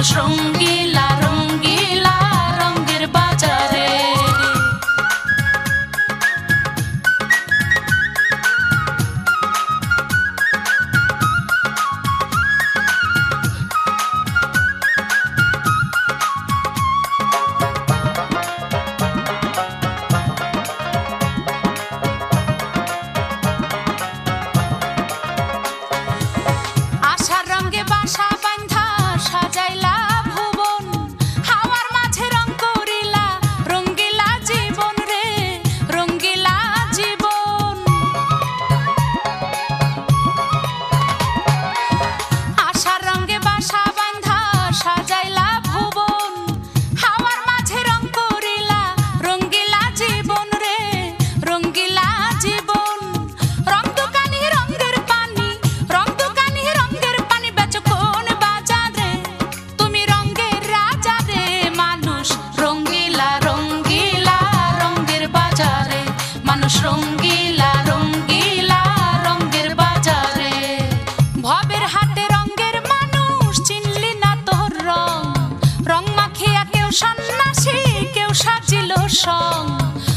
মানুষ রঙ্গিলা রঙ্গিলা রঙের বাজারে। আশার রঙে বাসা বাঁধা সাজাইলা ভুবন, হাওয়ার মাঝে রং করিলা রঙ্গিলা জীবন রে রঙ্গিলা জীবন। আশার রঙে বাসা বাঁধা সাজাইলা ভুবন, হাওয়ার মাঝে রং করিলা রঙ্গিলা জীবন রে রঙ্গিলা জীবন। রং দোকানি রঙের পানি, রং দোকানি রঙের পানি বেচো কোন বাজারে, তুমি রঙের রাজা রে। মানুষ রঙ্গিলা রঙ্গিলা রঙের বাজারে, মানুষ রঙ্গিলা রঙ্গিলা রঙের বাজারে। ভবের হাটে রঙের মানুষ চিনলি না তোর রং, রং মাখিয়া কেউ সন্ন্যাসী কেউ সাজিল সং।